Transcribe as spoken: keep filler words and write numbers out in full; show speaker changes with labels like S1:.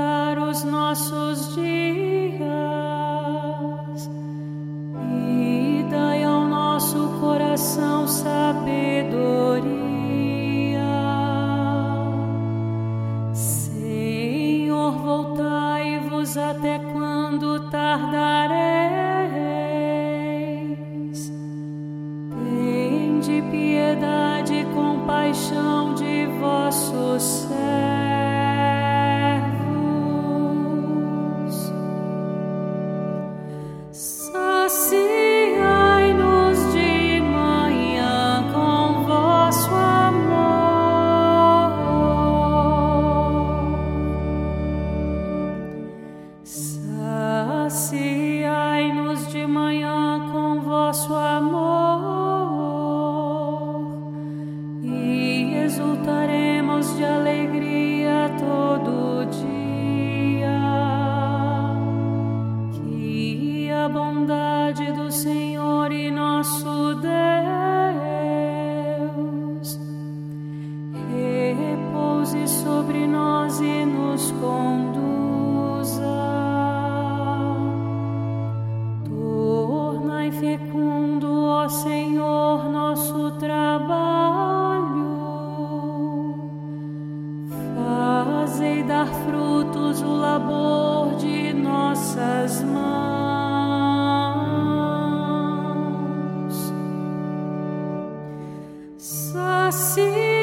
S1: prolongar os nossos dias e dai ao nosso coração sabedoria. Senhor, voltai-vos até quando tardareis. Tende piedade e compaixão de vossos servos. Saciai-nos de manhã com vosso amor. Saciai-nos de manhã com vosso amor e exultaremos de alegria todo dia. Que a bondade do Senhor e nosso Deus repouse sobre nós e nos conduza. Tornai fecundo, ó Senhor, nosso trabalho. Fazei dar frutos o labor de nossas mãos. Saci